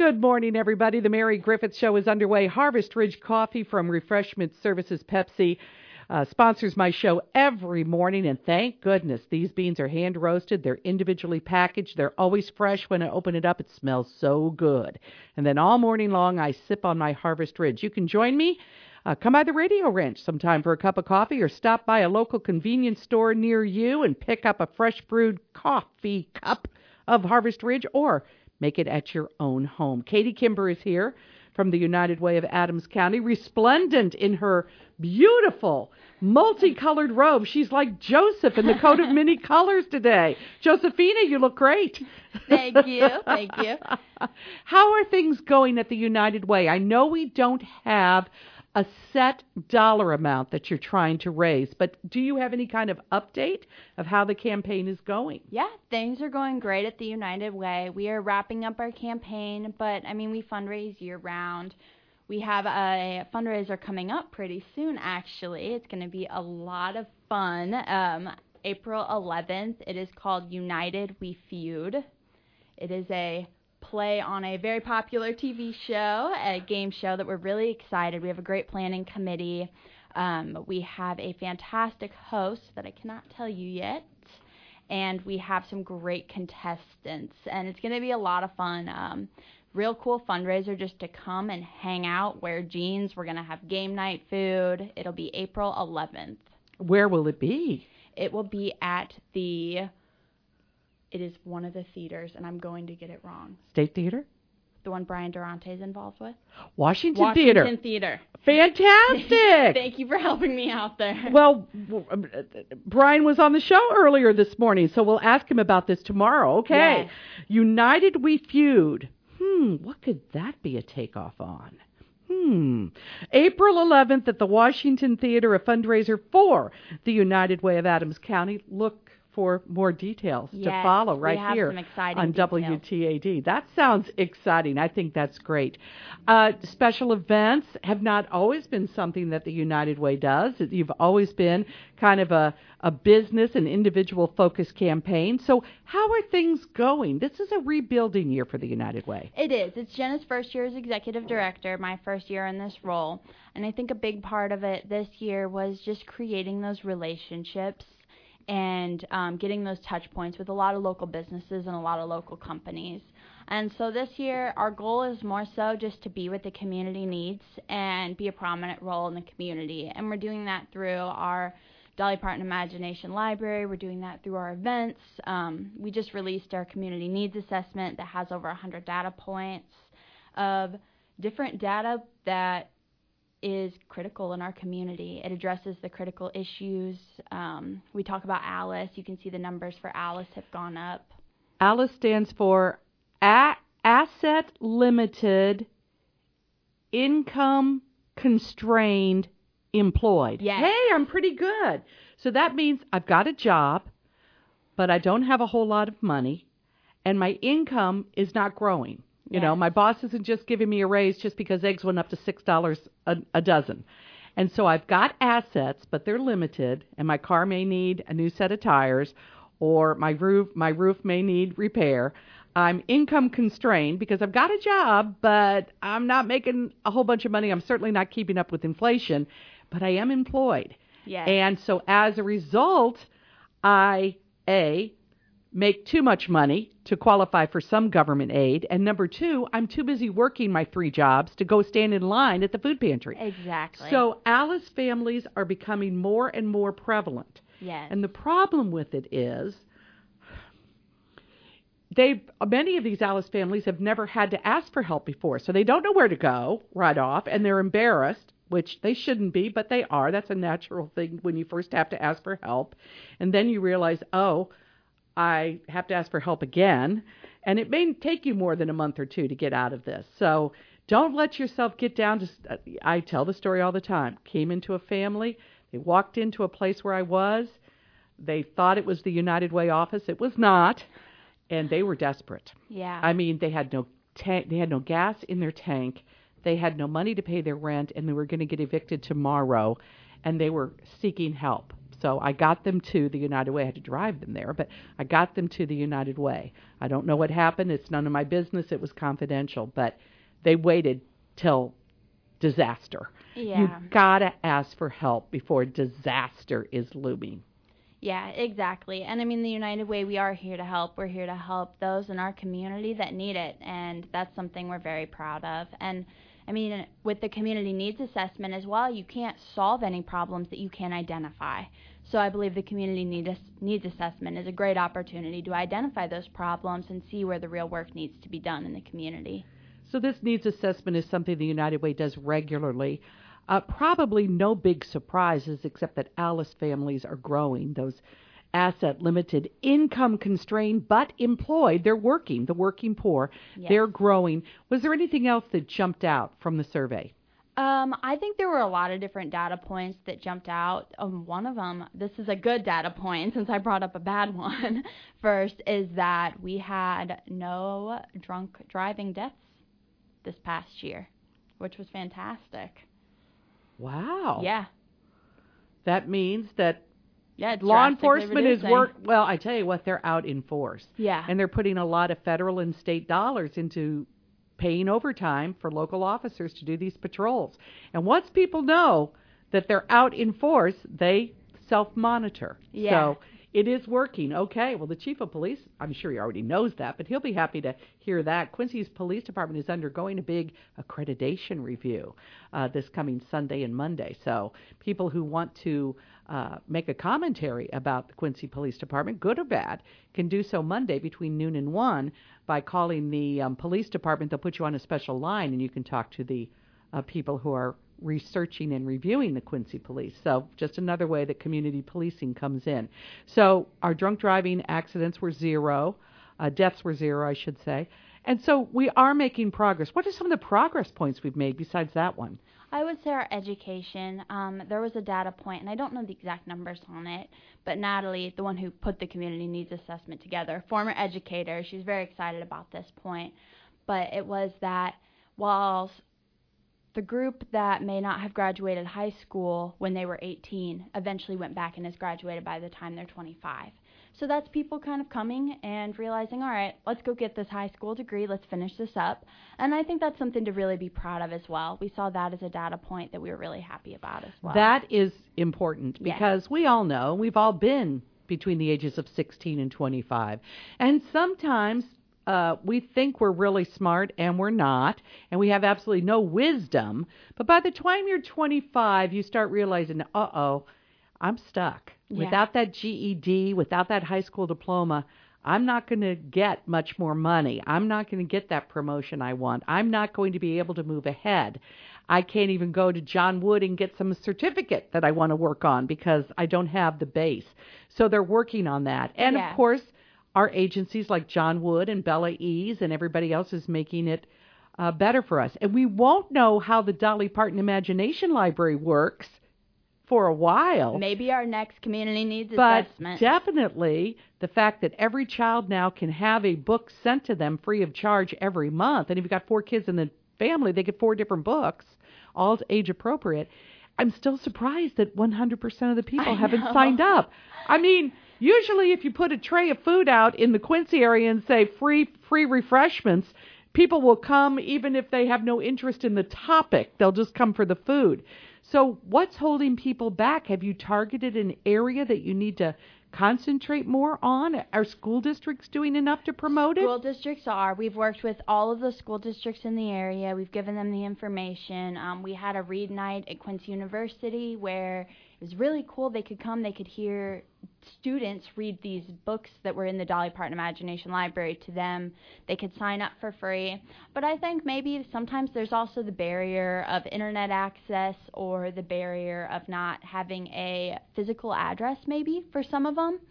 Good morning, everybody. The Mary Griffith Show is underway. Harvest Ridge Coffee from Refreshment Services Pepsi sponsors my show every morning, and thank goodness these beans are hand-roasted. They're individually packaged. They're always fresh. When I open it up, it smells so good. And then all morning long, I sip on my Harvest Ridge. You can join me. Come by the Radio Ranch sometime for a cup of coffee, or stop by a local convenience store near you and pick up a fresh brewed coffee cup of Harvest Ridge, or make it at your own home. Katie Kimber is here from the United Way of Adams County, resplendent in her beautiful multicolored robe. She's like Joseph in the coat of many colors today. Josephina, you look great. Thank you. Thank you. How are things going at the United Way? I know we don't have a set dollar amount that you're trying to raise, but do you have any kind of update of how the campaign is going? Yeah, things are going great at the United Way. We are wrapping up our campaign, but we fundraise year round. We have a fundraiser coming up pretty soon, actually. It's going to be a lot of fun. April 11th, it is called United We Feud. It is a play on a very popular TV show, a game show that we're really excited. We have a great planning committee. We have a fantastic host that I cannot tell you yet. And we have some great contestants. And it's going to be a lot of fun. Real cool fundraiser just to come and hang out, wear jeans. We're going to have game night food. It'll be April 11th. Where will it be? It will be at it is one of the theaters, and I'm going to get it wrong. State Theater? The one Brian Durante is involved with? Washington Theater. Washington Theater. Fantastic! Thank you for helping me out there. Well, Brian was on the show earlier this morning, so we'll ask him about this tomorrow. Okay. Yes. United We Feud. What could that be a takeoff on? April 11th at the Washington Theater, a fundraiser for the United Way of Adams County. Look for more details to follow right here on details. WTAD. That sounds exciting. I think that's great. Special events have not always been something that the United Way does. You've always been kind of a business and individual focused campaign. So how are things going? This is a rebuilding year for the United Way. It is. It's Jenna's first year as executive director, my first year in this role. And I think a big part of it this year was just creating those relationships and getting those touch points with a lot of local businesses and a lot of local companies. And so this year, our goal is more so just to be what the community needs and be a prominent role in the community. And we're doing that through our Dolly Parton Imagination Library. We're doing that through our events. We just released our community needs assessment that has over 100 data points of different data that is critical in our community. It addresses the critical issues. We talk about ALICE. You can see the numbers for ALICE have gone up. ALICE stands for Asset Limited Income Constrained Employed. Yes. Hey, I'm pretty good. So that means I've got a job, but I don't have a whole lot of money, and my income is not growing. You know, my boss isn't just giving me a raise just because eggs went up to $6 a dozen. And so I've got assets, but they're limited, and my car may need a new set of tires, or my roof may need repair. I'm income constrained because I've got a job, but I'm not making a whole bunch of money. I'm certainly not keeping up with inflation, but I am employed. Yes. And so as a result, I, make too much money to qualify for some government aid, and number two, I'm too busy working my 3 jobs to go stand in line at the food pantry. Exactly. So ALICE families are becoming more and more prevalent. Yes. And the problem with it is many of these ALICE families have never had to ask for help before, so they don't know where to go right off, and they're embarrassed, which they shouldn't be, but they are. That's a natural thing when you first have to ask for help. And then you realize, I have to ask for help again, and it may take you more than a month or 2 to get out of this. So don't let yourself get down to, I tell the story all the time. Came into a family, they walked into a place where I was, they thought it was the United Way office. It was not, and they were desperate. Yeah. I mean, they had no gas in their tank, they had no money to pay their rent, and they were going to get evicted tomorrow, and they were seeking help. So I got them to the United Way. I had to drive them there, but I got them to the United Way. I don't know what happened. It's none of my business. It was confidential, but they waited till disaster. Yeah. You've got to ask for help before disaster is looming. Yeah, exactly. And I mean, the United Way, we are here to help. We're here to help those in our community that need it, and that's something we're very proud of. And I mean, with the community needs assessment as well, you can't solve any problems that you can't identify. So I believe the community needs assessment is a great opportunity to identify those problems and see where the real work needs to be done in the community. So this needs assessment is something the United Way does regularly. Probably no big surprises except that Alice families are growing. Those asset limited, income constrained, but employed. They're working. The working poor. Yes. They're growing. Was there anything else that jumped out from the survey? I think there were a lot of different data points that jumped out. One of them, this is a good data point since I brought up a bad one first, is that we had no drunk driving deaths this past year, which was fantastic. Wow. Yeah. That means that it's law enforcement is well, I tell you what, they're out in force. Yeah. And they're putting a lot of federal and state dollars into paying overtime for local officers to do these patrols. And once people know that they're out in force, they self-monitor. Yeah. So it is working. Okay, well, the chief of police, I'm sure he already knows that, but he'll be happy to hear that. Quincy's police department is undergoing a big accreditation review this coming Sunday and Monday. So people who want to make a commentary about the Quincy Police Department, good or bad, can do so Monday between noon and 1 by calling the police department. They'll put you on a special line, and you can talk to the people who are researching and reviewing the Quincy Police. So just another way that community policing comes in. So our drunk driving accidents were 0. Deaths were 0, I should say. And so we are making progress. What are some of the progress points we've made besides that one? I would say our education. There was a data point, and I don't know the exact numbers on it, but Natalie, the one who put the community needs assessment together, former educator, she's very excited about this point. But it was that while the group that may not have graduated high school when they were 18 eventually went back and has graduated by the time they're 25. So that's people kind of coming and realizing, all right, let's go get this high school degree, let's finish this up. And I think that's something to really be proud of as well. We saw that as a data point that we were really happy about as well. That is important because we all know, we've all been between the ages of 16 and 25. And sometimes we think we're really smart and we're not, and we have absolutely no wisdom. But by the time you're 25, you start realizing, I'm stuck. Yeah. Without that GED, without that high school diploma, I'm not going to get much more money. I'm not going to get that promotion I want. I'm not going to be able to move ahead. I can't even go to John Wood and get some certificate that I want to work on because I don't have the base. So they're working on that. And, of course, our agencies like John Wood and Bella Ease and everybody else is making it better for us. And we won't know how the Dolly Parton Imagination Library works for a while. Maybe our next community needs assessment. But definitely the fact that every child now can have a book sent to them free of charge every month. And if you've got 4 kids in the family, they get 4 different books, all age appropriate. I'm still surprised that 100% of the people haven't signed up. I mean, usually if you put a tray of food out in the Quincy area and say free refreshments, people will come even if they have no interest in the topic. They'll just come for the food. So what's holding people back? Have you targeted an area that you need to concentrate more on? Are school districts doing enough to promote it? School districts are. We've worked with all of the school districts in the area. We've given them the information. We had a read night at Quincy University where it was really cool. They could come, they could hear students read these books that were in the Dolly Parton Imagination Library to them. They could sign up for free. But I think maybe sometimes there's also the barrier of internet access or the barrier of not having a physical address maybe for some of them.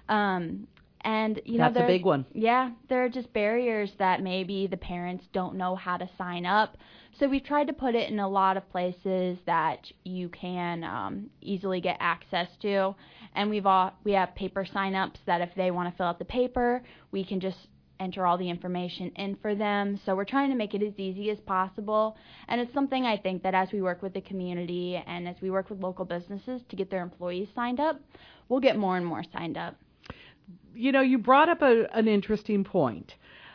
And that's a big one. Yeah, there are just barriers that maybe the parents don't know how to sign up. So we've tried to put it in a lot of places that you can easily get access to. And we have paper sign-ups that if they want to fill out the paper, we can just enter all the information in for them. So we're trying to make it as easy as possible. And it's something I think that as we work with the community and as we work with local businesses to get their employees signed up, we'll get more and more signed up. You know, you brought up an interesting point.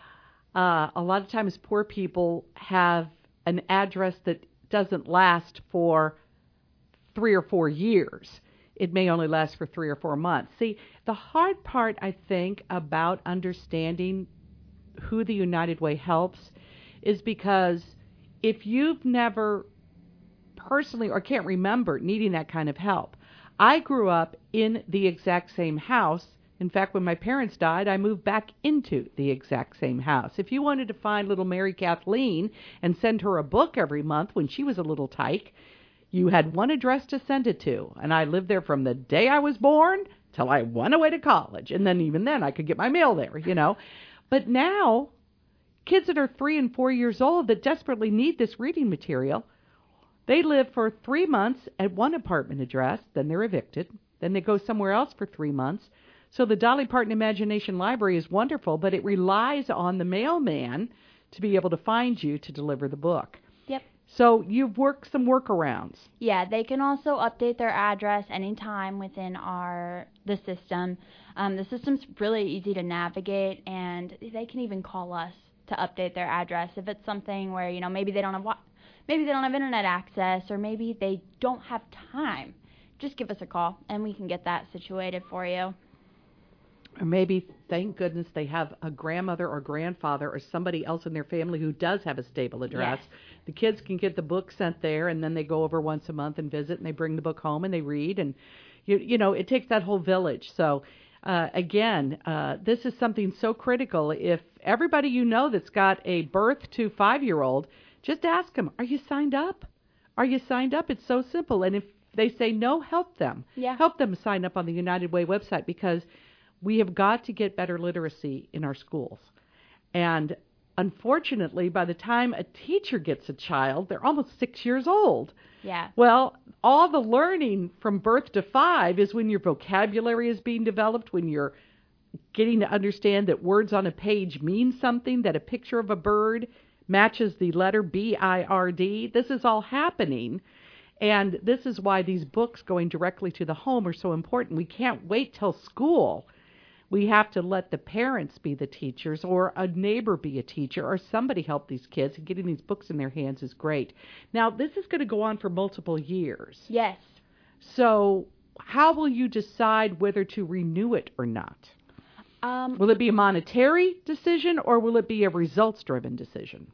A lot of times poor people have an address that doesn't last for 3 or 4 years. It may only last for 3 or 4 months. See, the hard part, I think, about understanding who the United Way helps is because if you've never personally or can't remember needing that kind of help. I grew up in the exact same house. In fact, when my parents died, I moved back into the exact same house. If you wanted to find little Mary Kathleen and send her a book every month when she was a little tyke, you had one address to send it to, and I lived there from the day I was born till I went away to college, and then even then I could get my mail there, you know. But now, kids that are 3 and 4 years old that desperately need this reading material, they live for 3 months at one apartment address, then they're evicted, then they go somewhere else for 3 months. So the Dolly Parton Imagination Library is wonderful, but it relies on the mailman to be able to find you to deliver the book. Yep. So you've worked some workarounds. Yeah, they can also update their address anytime within the system. The system's really easy to navigate, and they can even call us to update their address if it's something where, you know, maybe they don't have internet access, or maybe they don't have time. Just give us a call, and we can get that situated for you. Or maybe, thank goodness, they have a grandmother or grandfather or somebody else in their family who does have a stable address. Yes. The kids can get the book sent there, and then they go over once a month and visit, and they bring the book home and they read. And, you know, it takes that whole village. So, again, this is something so critical. If everybody you know that's got a birth to 5-year-old, just ask them, are you signed up? Are you signed up? It's so simple. And if they say no, help them. Yeah. Help them sign up on the United Way website, because we have got to get better literacy in our schools. And unfortunately, by the time a teacher gets a child, they're almost 6 years old. Yeah. Well, all the learning from birth to 5 is when your vocabulary is being developed, when you're getting to understand that words on a page mean something, that a picture of a bird matches the letter B-I-R-D. This is all happening. And this is why these books going directly to the home are so important. We can't wait till school. We have to let the parents be the teachers, or a neighbor be a teacher, or somebody help these kids. And getting these books in their hands is great. Now, this is going to go on for multiple years. Yes. So how will you decide whether to renew it or not? Will it be a monetary decision, or will it be a results-driven decision?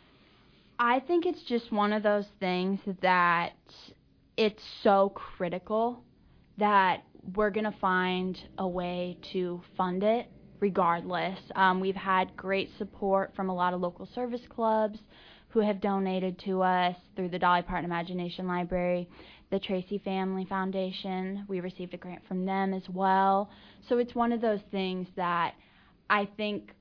I think it's just one of those things that it's so critical that we're going to find a way to fund it regardless. We've had great support from a lot of local service clubs who have donated to us through the Dolly Parton Imagination Library, the Tracy Family Foundation. We received a grant from them as well. So it's one of those things that I think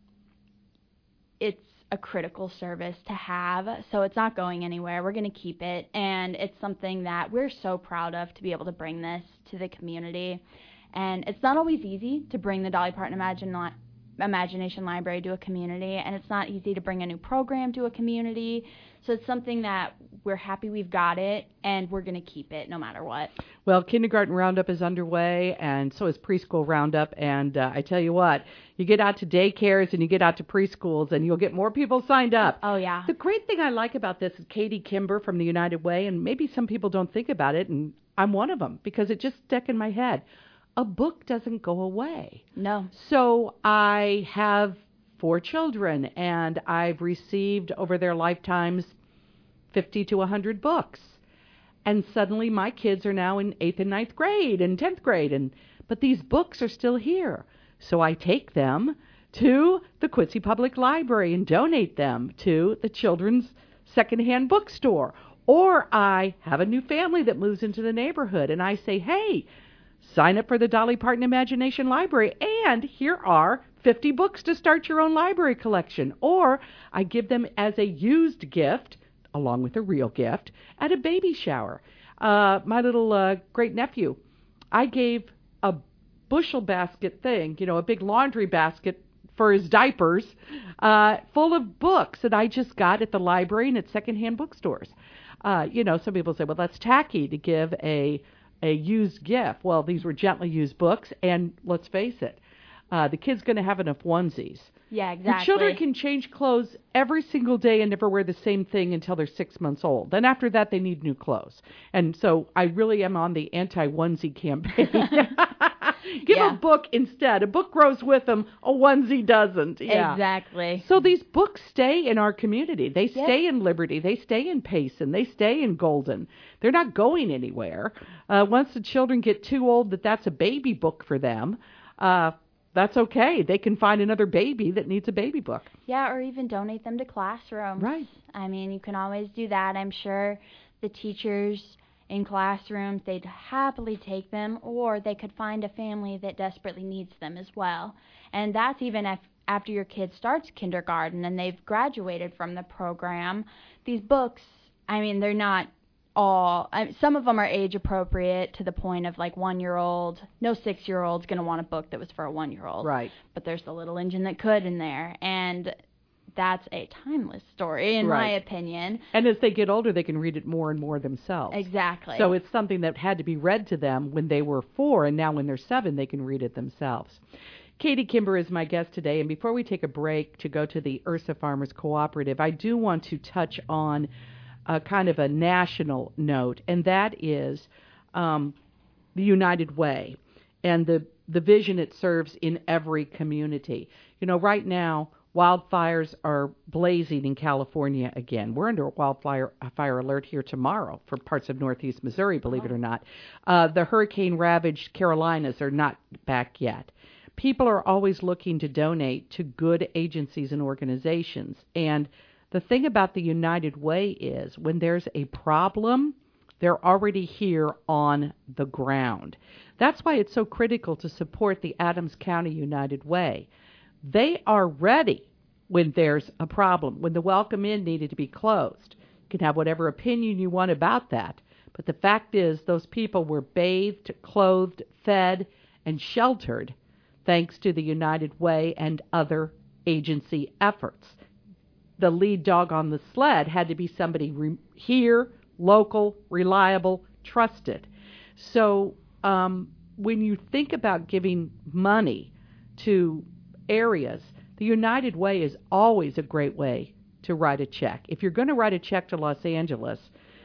it's a critical service to have, so it's not going anywhere. We're going to keep it, and it's something that we're so proud of to be able to bring this to the community. And it's not always easy to bring the Dolly Parton Imagination Library to a community, and it's not easy to bring a new program to a community. So it's something that we're happy we've got it, and we're going to keep it no matter what. Well, Kindergarten Roundup is underway, and so is Preschool Roundup. And I tell you what, you get out to daycares and you get out to preschools, and you'll get more people signed up. Oh, yeah. The great thing I like about this is Katie Kimber from the United Way, and maybe some people don't think about it, and I'm one of them, because it just stuck in my head. A book doesn't go away. No. So I have 4 children, and I've received over their lifetimes 50 to 100 books. And suddenly my kids are now in 8th and 9th grade and 10th grade, but these books are still here. So I take them to the Quincy Public Library and donate them to the children's secondhand bookstore. Or I have a new family that moves into the neighborhood, and I say, hey, sign up for the Dolly Parton Imagination Library, and here are 50 books to start your own library collection. Or I give them as a used gift, along with a real gift, at a baby shower. My little great-nephew, I gave a bushel basket thing, a big laundry basket for his diapers, full of books that I just got at the library and at secondhand bookstores. Some people say, well, that's tacky to give a used gift. Well, these were gently used books, and let's face it, the kid's going to have enough onesies. Yeah, exactly. Your children can change clothes every single day and never wear the same thing until they're 6 months old. Then after that, they need new clothes. And so I really am on the anti-onesie campaign. Give a book instead. A book grows with them. A onesie doesn't. Yeah. Exactly. So these books stay in our community. They stay in Liberty. They stay in Payson. They stay in Golden. They're not going anywhere. Once the children get too old that's a baby book for them, that's okay. They can find another baby that needs a baby book. Yeah, or even donate them to classrooms. Right. I mean, you can always do that. I'm sure the teachers in classrooms, they'd happily take them, or they could find a family that desperately needs them as well. And that's even after your kid starts kindergarten and they've graduated from the program. These books, I mean, they're not some of them are age appropriate to the point of like 1-year-old. No 6-year-old's going to want a book that was for a 1-year-old. Right. But there's the little engine that could in there. And that's a timeless story, in my opinion. And as they get older, they can read it more and more themselves. Exactly. So it's something that had to be read to them when they were 4, and now when they're 7, they can read it themselves. Katie Kimber is my guest today, and before we take a break to go to the Ursa Farmers Cooperative, I do want to touch on kind of a national note, and that is the United Way and the vision it serves in every community. Right now, wildfires are blazing in California again. We're under a fire alert here tomorrow for parts of northeast Missouri, believe it or not. The hurricane-ravaged Carolinas are not back yet. People are always looking to donate to good agencies and organizations, and the thing about the United Way is when there's a problem, they're already here on the ground. That's why it's so critical to support the Adams County United Way. They are ready when there's a problem, when the Welcome Inn needed to be closed. You can have whatever opinion you want about that, but the fact is those people were bathed, clothed, fed, and sheltered thanks to the United Way and other agency efforts. The lead dog on the sled had to be somebody here, local, reliable, trusted. So when you think about giving money to areas, the United Way is always a great way to write a check. If you're going to write a check to Los Angeles,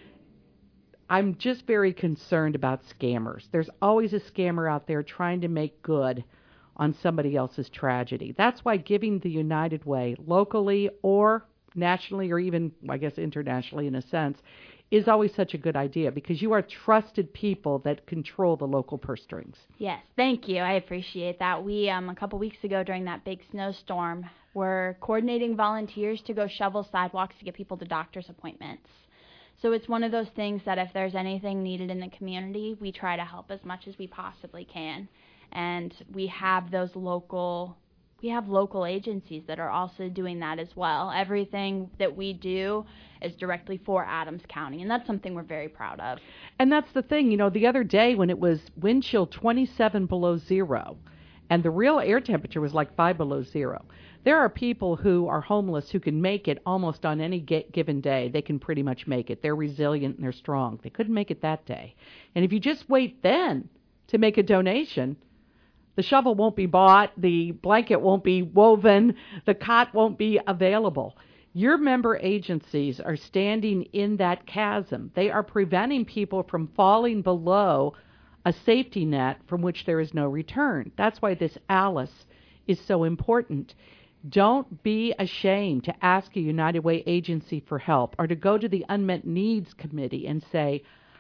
I'm just very concerned about scammers. There's always a scammer out there trying to make good on somebody else's tragedy. That's why giving the United Way locally or nationally or even, I guess, internationally in a sense, is always such a good idea because you are trusted people that control the local purse strings. Yes, thank you. I appreciate that. We, a couple weeks ago during that big snowstorm, were coordinating volunteers to go shovel sidewalks to get people to doctor's appointments. So it's one of those things that if there's anything needed in the community, we try to help as much as we possibly can. And we have local agencies that are also doing that as well. Everything that we do is directly for Adams County, and that's something we're very proud of. And that's the thing, the other day when it was wind chill 27 below zero, and the real air temperature was like 5 below zero, there are people who are homeless who can make it almost on any given day. They can pretty much make it. They're resilient and they're strong. They couldn't make it that day. And if you just wait then to make a donation, the shovel won't be bought, the blanket won't be woven, the cot won't be available. Your member agencies are standing in that chasm. They are preventing people from falling below a safety net from which there is no return. That's why this Alice is so important. Don't be ashamed to ask a United Way agency for help or to go to the Unmet Needs Committee and say,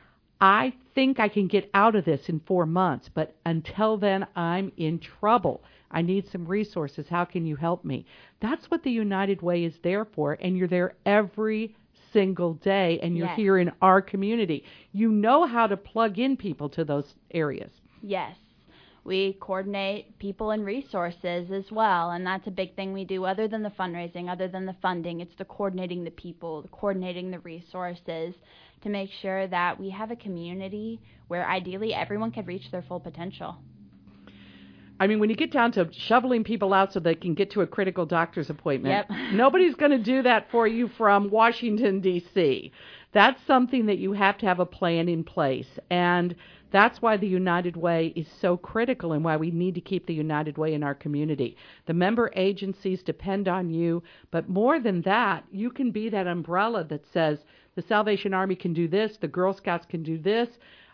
I think I can get out of this in 4 months, but until then, I'm in trouble. I need some resources. How can you help me? That's what the United Way is there for, and you're there every single day, and you're here in our community. You know how to plug in people to those areas. Yes. We coordinate people and resources as well, and that's a big thing we do other than the fundraising, other than the funding. It's the coordinating the people, the coordinating the resources to make sure that we have a community where ideally everyone can reach their full potential. I mean, when you get down to shoveling people out so they can get to a critical doctor's appointment, Yep. nobody's going to do that for you from Washington, D.C. That's something that you have to have a plan in place. And that's why the United Way is so critical and why we need to keep the United Way in our community. The member agencies depend on you, but more than that, you can be that umbrella that says the Salvation Army can do this, the Girl Scouts can do this,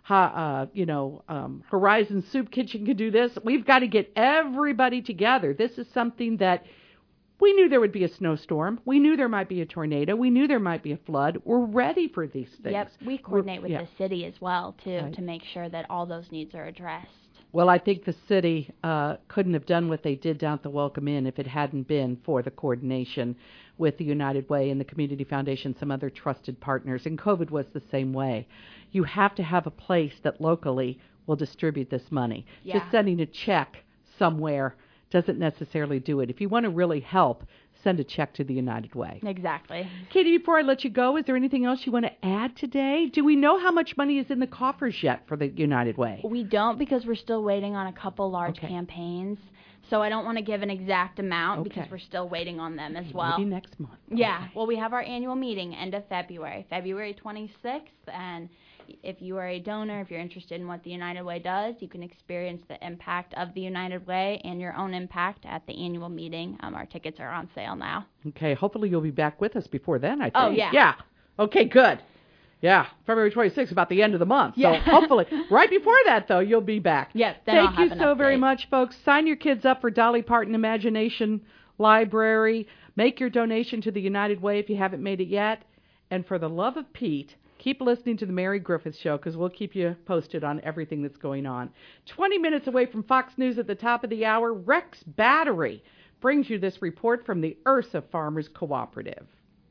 Horizon Soup Kitchen can do this. We've got to get everybody together. This is something that we knew there would be a snowstorm. We knew there might be a tornado. We knew there might be a flood. We're ready for these things. Yep, we coordinate with the city as well, too, to make sure that all those needs are addressed. Well, I think the city couldn't have done what they did down at the Welcome Inn if it hadn't been for the coordination with the United Way and the Community Foundation, some other trusted partners. And COVID was the same way. You have to have a place that locally will distribute this money. Yeah. Just sending a check somewhere doesn't necessarily do it. If you want to really help, send a check to the United Way. Exactly. Katie, before I let you go, is there anything else you want to add today? Do we know how much money is in the coffers yet for the United Way? We don't, because we're still waiting on a couple large campaigns. So I don't want to give an exact amount because we're still waiting on them as well. Maybe next month. Yeah. Well, we have our annual meeting end of February 26th, and if you are a donor, if you're interested in what the United Way does, you can experience the impact of the United Way and your own impact at the annual meeting. Our tickets are on sale now. Okay. Hopefully you'll be back with us before then, I think. Oh, yeah. Yeah. Okay, good. Yeah, February 26th, about the end of the month. Yeah. So hopefully, right before that, though, you'll be back. Yes, then Thank I'll have you an so very update. much, folks. Sign your kids up for Dolly Parton Imagination Library. Make your donation to the United Way if you haven't made it yet. And for the love of Pete, keep listening to the Mary Griffith Show because we'll keep you posted on everything that's going on. 20 minutes away from Fox News at the top of the hour, Rex Battery brings you this report from the Ursa Farmers Cooperative.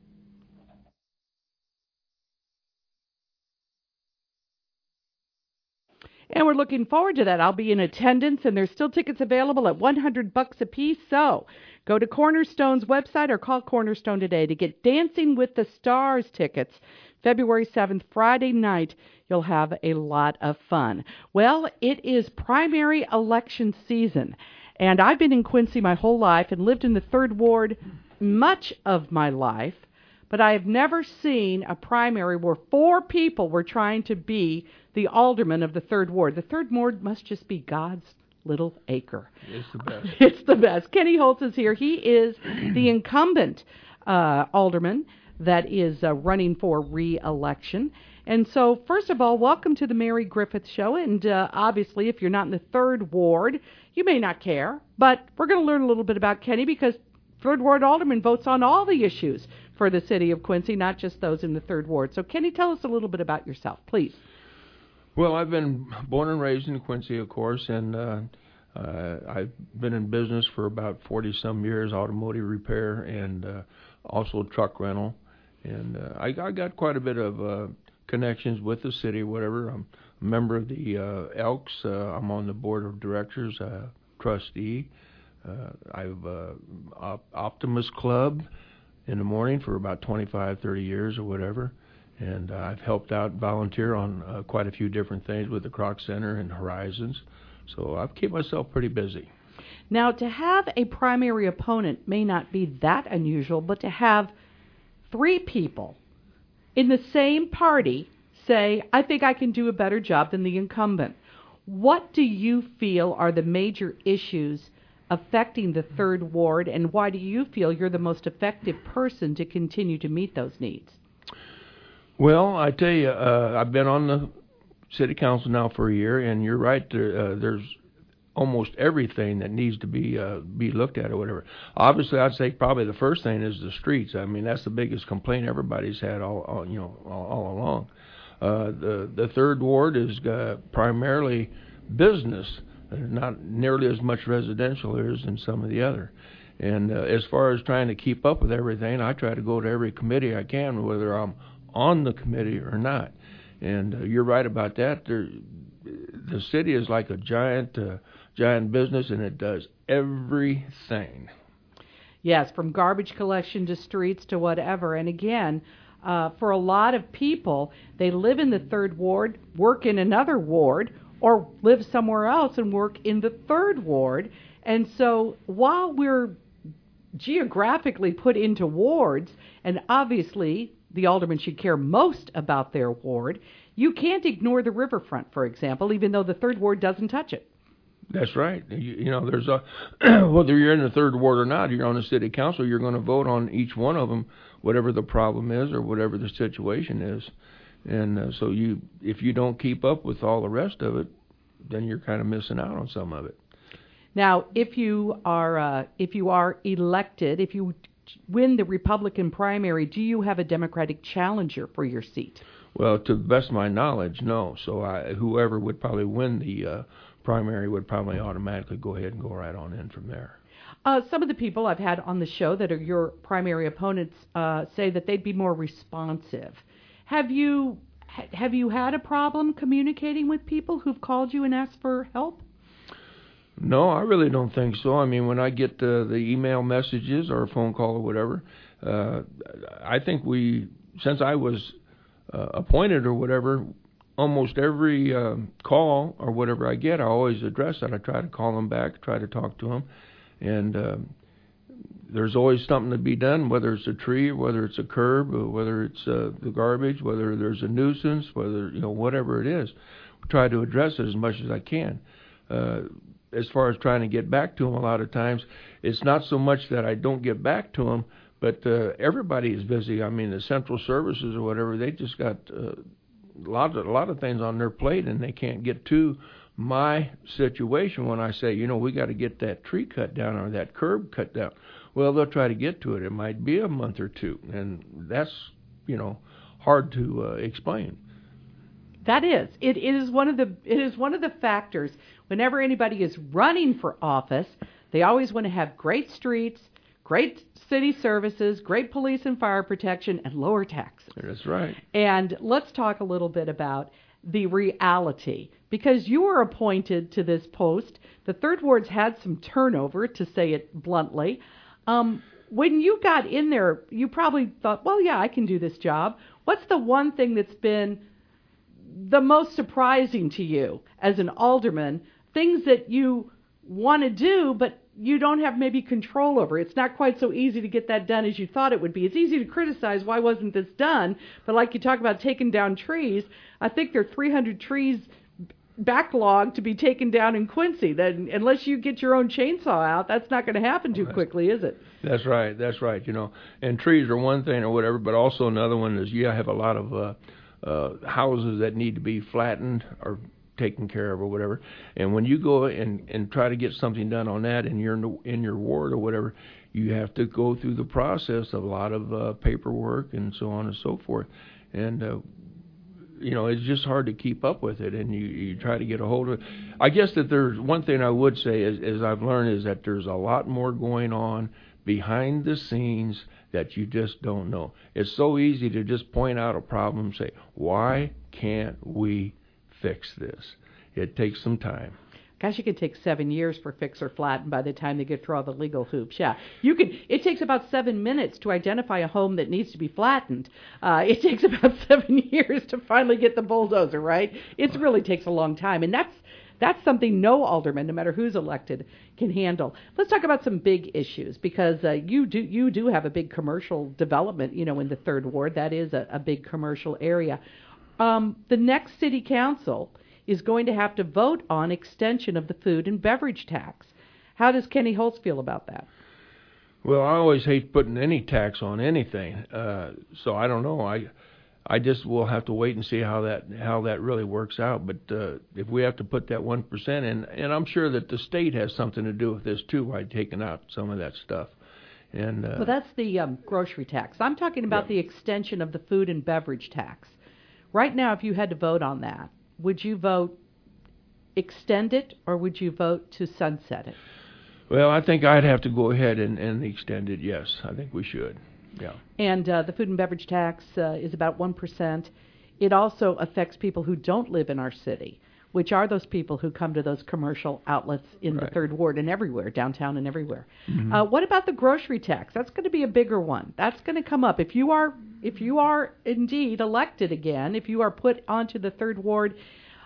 And we're looking forward to that. I'll be in attendance, and there's still tickets available at $100 a piece. So go to Cornerstone's website or call Cornerstone today to get Dancing with the Stars tickets. February 7th, Friday night, you'll have a lot of fun. Well, it is primary election season, and I've been in Quincy my whole life and lived in the 3rd Ward much of my life, but I have never seen a primary where 4 people were trying to be the alderman of the 3rd Ward. The 3rd Ward must just be God's little acre. It's the best. It's the best. Kenny Holtz is here. He is the incumbent alderman that is running for re-election. And so, first of all, welcome to the Mary Griffith Show. And obviously, if you're not in the 3rd Ward, you may not care. But we're going to learn a little bit about Kenny because 3rd Ward alderman votes on all the issues for the city of Quincy, not just those in the 3rd Ward. So, Kenny, tell us a little bit about yourself, please. Well, I've been born and raised in Quincy, of course, and I've been in business for about 40-some years, automotive repair and also truck rental. And I got quite a bit of connections with the city, whatever. I'm a member of the Elks. I'm on the board of directors, trustee. I've Optimus Club in the morning for about 25, 30 years or whatever. And I've helped out, volunteer on quite a few different things with the Kroc Center and Horizons. So I've kept myself pretty busy. Now, to have a primary opponent may not be that unusual, but to have 3 people in the same party say, I think I can do a better job than the incumbent. What do you feel are the major issues affecting the 3rd Ward, and why do you feel you're the most effective person to continue to meet those needs? Well, I tell you, I've been on the city council now for a year, and you're right. There's almost everything that needs to be looked at or whatever. Obviously, I'd say probably the first thing is the streets. I mean, that's the biggest complaint everybody's had all along. The 3rd Ward is primarily business, not nearly as much residential as in some of the other. And as far as trying to keep up with everything, I try to go to every committee I can, whether I'm on the committee or not. And you're right about that. The city is like a giant business, and it does everything. Yes, from garbage collection to streets to whatever. And again, for a lot of people, they live in the 3rd Ward, work in another ward, or live somewhere else and work in the third ward. And so while we're geographically put into wards, and obviously the alderman should care most about their ward, you can't ignore the riverfront, for example, even though the third ward doesn't touch it. That's right. There's a whether you're in the third ward or not, you're on the city council, you're going to vote on each one of them, whatever the problem is or whatever the situation is. And so if you don't keep up with all the rest of it, then you're kind of missing out on some of it. Now, if you are elected, if you win the Republican primary, do you have a Democratic challenger for your seat? Well, to the best of my knowledge, no. So whoever would probably win the primary would probably automatically go ahead and go right on in from there. Some of the people I've had on the show that are your primary opponents say that they'd be more responsive. Have you had a problem communicating with people who've called you and asked for help? No, I really don't think so. I mean, when I get the email messages or a phone call or whatever, I think since I was appointed or whatever, almost every call or whatever I get, I always address it. I try to call them back, try to talk to them, and there's always something to be done, whether it's a tree, whether it's a curb, or whether it's the garbage, whether there's a nuisance, whatever it is. I try to address it as much as I can. As far as trying to get back to them, a lot of times, it's not so much that I don't get back to them, but everybody is busy. I mean, the central services or whatever, they just got a lot of things on their plate, and they can't get to my situation when I say, we got to get that tree cut down or that curb cut down. Well, they'll try to get to it. It might be a month or two, and that's, hard to explain. That is. It is one of the factors. Whenever anybody is running for office, they always want to have great streets, great city services, great police and fire protection, and lower taxes. That's right. And let's talk a little bit about the reality. Because you were appointed to this post, the third ward's had some turnover, to say it bluntly. When you got in there, you probably thought, well, yeah, I can do this job. What's the one thing that's been the most surprising to you as an alderman, things that you want to do, but you don't have maybe control over? It's not quite so easy to get that done as you thought it would be. It's easy to criticize, why wasn't this done? But like you talk about taking down trees, I think there are 300 trees backlog to be taken down in Quincy. Then unless you get your own chainsaw out, that's not going to happen too quickly, is it? That's right. And trees are one thing or whatever, but also another one is you have a lot of houses that need to be flattened or taken care of or whatever. And when you go and try to get something done on that in your ward or whatever, you have to go through the process of a lot of paperwork and so on and so forth. And it's just hard to keep up with it, and you try to get a hold of it. I guess that there's one thing I would say, as I've learned, is that there's a lot more going on behind the scenes that you just don't know. It's so easy to just point out a problem and say, why can't we fix this? It takes some time. Gosh, it could take 7 years for fix or flatten by the time they get through all the legal hoops. Yeah, it takes about 7 minutes to identify a home that needs to be flattened. It takes about 7 years to finally get the bulldozer, right? It really takes a long time, and that's something no alderman, no matter who's elected, can handle. Let's talk about some big issues, because you do have a big commercial development, in the third ward. That is a big commercial area. The next city council is going to have to vote on extension of the food and beverage tax. How does Kenny Holtz feel about that? Well, I always hate putting any tax on anything, so I don't know. I just will have to wait and see how that really works out. But if we have to put that 1% in, and I'm sure that the state has something to do with this too, by taking out some of that stuff. And well, that's the grocery tax. I'm talking about the extension of the food and beverage tax. Right now, if you had to vote on that, would you vote extend it, or would you vote to sunset it? Well, I think I'd have to go ahead and extend it, yes. I think we should, yeah. And the food and beverage tax is about 1%. It also affects people who don't live in our city, which are those people who come to those commercial outlets in the third ward and everywhere, downtown and everywhere. Mm-hmm. What about the grocery tax? That's going to be a bigger one. That's going to come up. If you are indeed elected again, if you are put onto the third ward,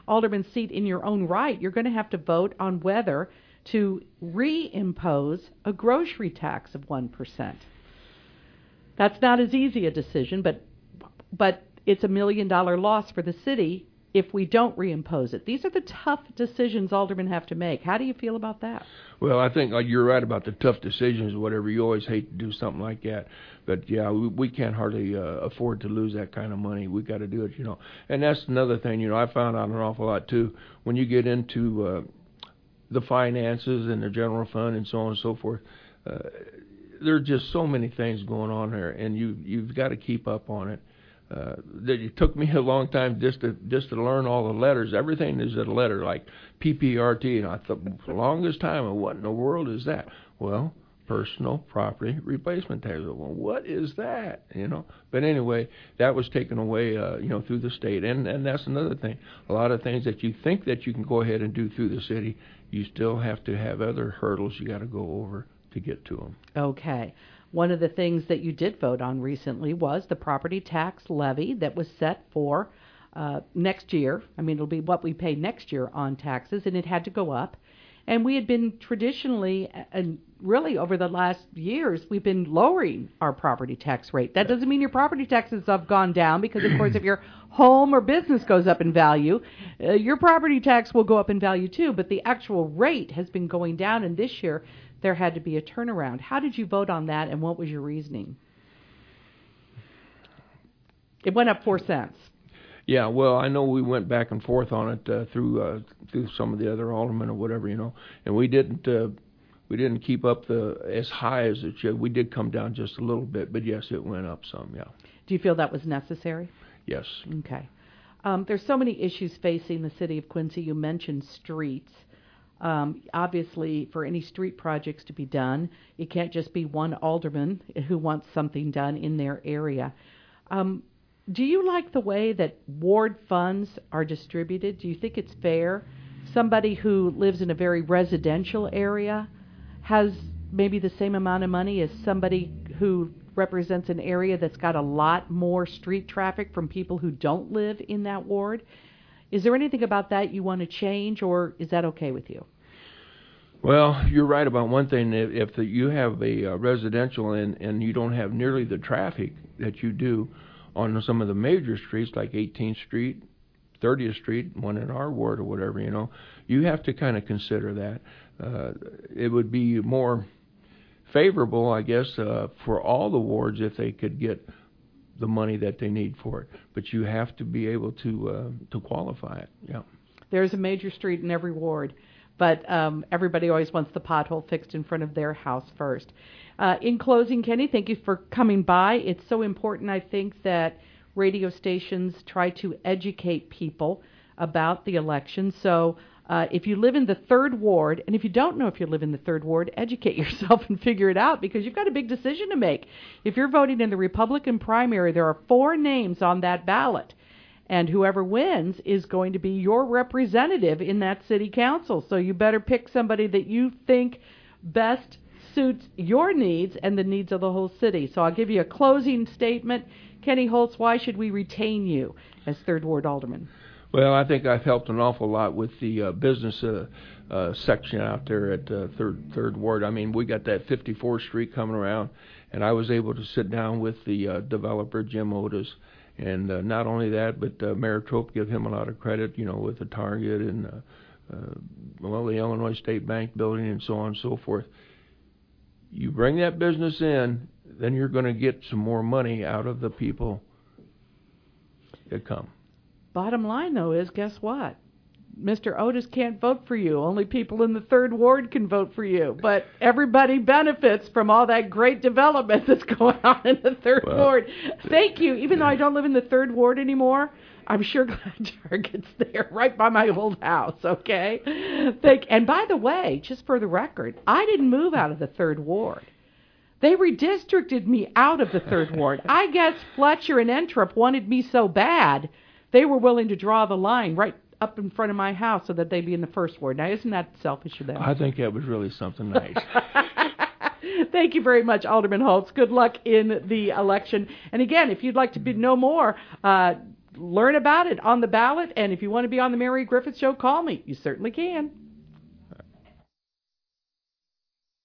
alderman seat in your own right, you're going to have to vote on whether to reimpose a grocery tax of 1%. That's not as easy a decision, but it's $1 million loss for the city if we don't reimpose it. These are the tough decisions aldermen have to make. How do you feel about that? Well, I think you're right about the tough decisions, whatever. You always hate to do something like that. But, yeah, we can't hardly afford to lose that kind of money. We've got to do it, And that's another thing, I found out an awful lot, too. When you get into the finances and the general fund and so on and so forth, there are just so many things going on there, and you've got to keep up on it. It took me a long time just to learn all the letters. Everything is a letter, like PPRT, and I thought for the longest time, what in the world is that? Well, personal property replacement tax. Well, what is that? But anyway, that was taken away, through the state, and that's another thing. A lot of things that you think that you can go ahead and do through the city, you still have to have other hurdles you got to go over to get to them. Okay. One of the things that you did vote on recently was the property tax levy that was set for next year. I mean, it'll be what we pay next year on taxes, and it had to go up. And we had been traditionally, and really over the last years, we've been lowering our property tax rate. That doesn't mean your property taxes have gone down, because, of course, if your home or business goes up in value, your property tax will go up in value too. But the actual rate has been going down, and this year there had to be a turnaround. How did you vote on that, and what was your reasoning? It went up 4 cents. Yeah, well, I know we went back and forth on it through some of the other aldermen or whatever, and we didn't keep up as high as it should. We did come down just a little bit, but yes, it went up some. Yeah. Do you feel that was necessary? Yes. Okay. There's so many issues facing the city of Quincy. You mentioned streets. Obviously, for any street projects to be done, it can't just be one alderman who wants something done in their area. Do you like the way that ward funds are distributed? Do you think it's fair? Somebody who lives in a very residential area has maybe the same amount of money as somebody who represents an area that's got a lot more street traffic from people who don't live in that ward. Is there anything about that you want to change, or is that okay with you? Well, you're right about one thing. If you have a residential and you don't have nearly the traffic that you do on some of the major streets like 18th Street, 30th Street, one in our ward or whatever, you have to kind of consider that. It would be more favorable, I guess, for all the wards if they could get the money that they need for it. But you have to be able to qualify it. Yeah. There's a major street in every ward, but everybody always wants the pothole fixed in front of their house first. In closing, Kenny, thank you for coming by. It's so important, I think, that radio stations try to educate people about the election. So if you live in the 3rd Ward, and if you don't know if you live in the 3rd Ward, educate yourself and figure it out, because you've got a big decision to make. If you're voting in the Republican primary, there are 4 names on that ballot, and whoever wins is going to be your representative in that city council. So you better pick somebody that you think best suits your needs and the needs of the whole city. So I'll give you a closing statement. Kenny Holtz, why should we retain you as 3rd Ward Alderman? Well, I think I've helped an awful lot with the business section out there at Third Ward. I mean, we got that 54th Street coming around, and I was able to sit down with the developer, Jim Otis, and not only that, but Mayor Trope, give him a lot of credit, with the Target and, the Illinois State Bank building and so on and so forth. You bring that business in, then you're going to get some more money out of the people that come. Bottom line, though, is guess what? Mr. Otis can't vote for you. Only people in the 3rd Ward can vote for you. But everybody benefits from all that great development that's going on in the 3rd Ward. Thank you. Even though I don't live in the 3rd Ward anymore, I'm sure glad Target's there right by my old house, okay? And by the way, just for the record, I didn't move out of the 3rd Ward. They redistricted me out of the 3rd Ward. I guess Fletcher and Entrup wanted me so bad, they were willing to draw the line right up in front of my house so that they'd be in the 1st Ward. Now, isn't that selfish of them? I think that was really something nice. Thank you very much, Alderman Holtz. Good luck in the election. And again, if you'd like to know more, learn about it on the ballot. And if you want to be on the Mary Griffith Show, call me. You certainly can.